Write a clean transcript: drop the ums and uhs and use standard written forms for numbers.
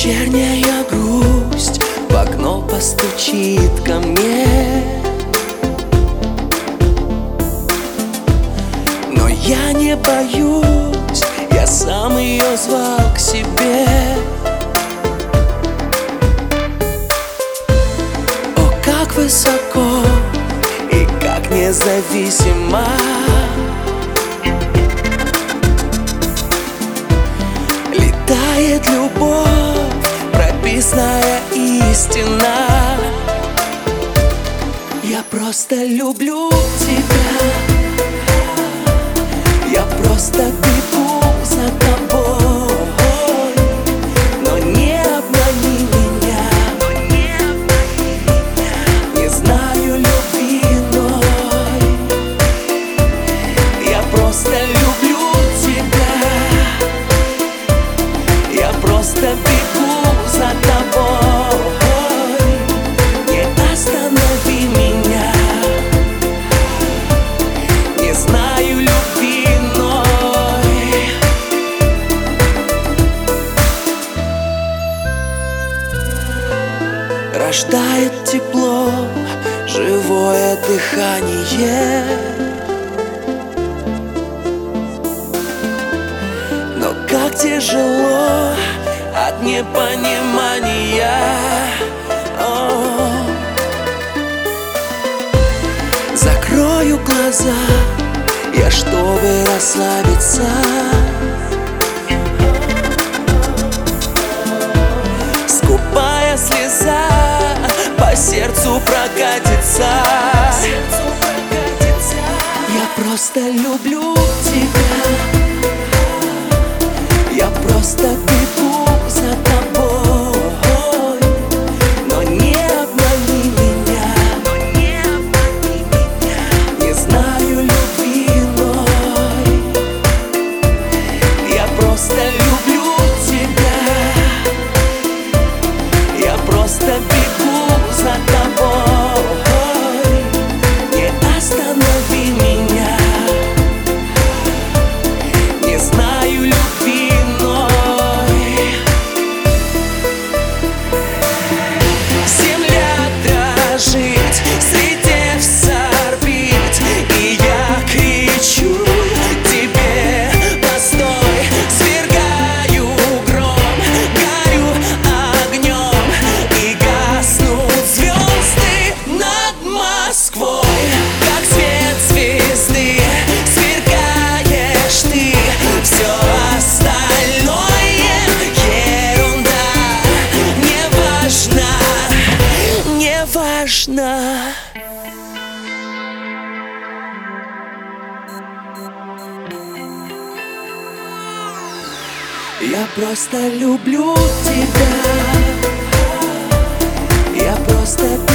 Вечерняя грусть в окно постучит ко мне, но я не боюсь, я сам ее звал к себе. О, как высоко и как независимо летает любовь, прописная истина. Я просто люблю тебя, я просто бегу за тобой, но не обмани меня, не знаю любви иной. Я просто люблю тебя, я просто бегу за тобой, не останови меня, не знаю любви иной. Рождает тепло, живое дыхание, но как тяжело от непонимания. О, закрою глаза я, чтобы расслабиться. Скупая слеза по сердцу прокатится. Я просто люблю тебя, я просто бегу за тобой, но не обмани меня, не знаю любви иной. Я просто люблю тебя, я просто бегу за тобой, не останови меня, не знаю любви иной. Земля дрожит, слетев с орбит, и я кричу тебе: постой! Свергаю гром, горю огнем, и гаснут звезды над Москвой. Как свет звезды сверкаешь ты, все остальное ерунда. Не важно, не важно. Я просто люблю тебя, я просто